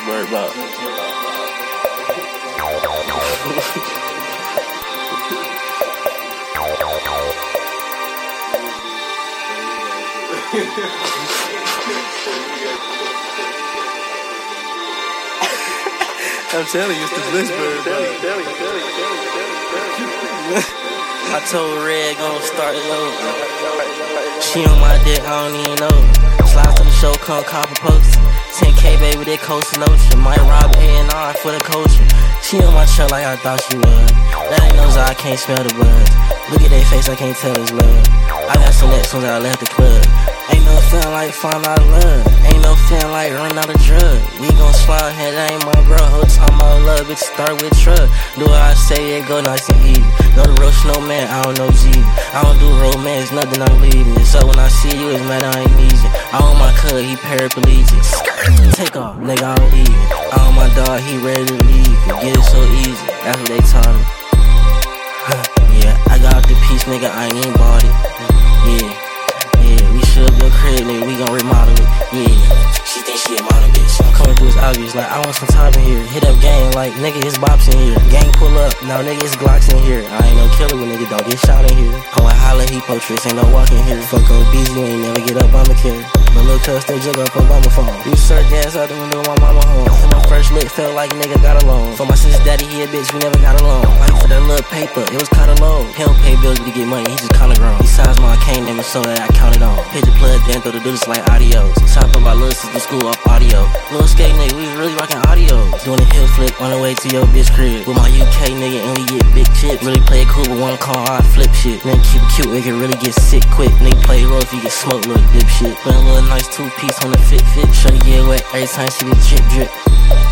Blitzburg about? I'm telling you, it's the Blitzburg, bro. I told Red gon' start it over. She on my dick, I don't even know. Slides to the show, come copy post. 10K baby, they coastin' ocean. Might rob A&R for the coaching. She on my trail like I thought she was. That ain't no I can't smell the buzz. Look at their face, I can't tell it's love. I got some next ones I left the club. Ain't no feeling like find out love. Ain't no feeling like run out of drug. We gon' slide here, that ain't my bro. Whole time about love, bitch, start with trust. Do what I say, it go nice and easy. Know the real snowman, I don't know Jesus. I don't do romance, nothing I'm leaving. So when I see you, it's mad I ain't easy. I own my cut, he paraplegic. Take off, nigga, I'm leaving. I own my dog, he ready to leave. Get it so easy, that's what they taught me. Yeah, I got the piece, nigga, I ain't bought it. Yeah. We should be a crib, nigga, we gon' remodel it, yeah. She think she a model, bitch. I'm coming through, it's obvious, like, I want some time in here. Hit up gang, like, nigga, it's bops in here. Gang pull up, now nigga, it's Glocks in here. I ain't no killer, but nigga, don't get shot in here. I want holla, he tricks, ain't no walking here. Fuck OBZ, you ain't never get up, I'ma care. But look, cuz they jug up Obama phone. You search gas out the window, my mama home. And my first lick felt like nigga got alone. For my sister's daddy, he a bitch, we never got along. Like for that little paper, it was kinda low. He don't pay bills, but he get money, he just kinda grown. Besides my cane name, so that I counted on. Picture plug, then throw the dudes like audios. Top of my little sister school off audio. Little skate nigga, we was really rocking audio. Doing a hill flip on the way to your bitch crib. With my UK nigga, and we get big chips. Really play it cool, but wanna call I flip shit. Then keep it cute, make it really get sick quick. Nigga play rough, you get smoked, little dip shit. Put a little nice two-piece on the fit. Shorty get wet every time she be drip.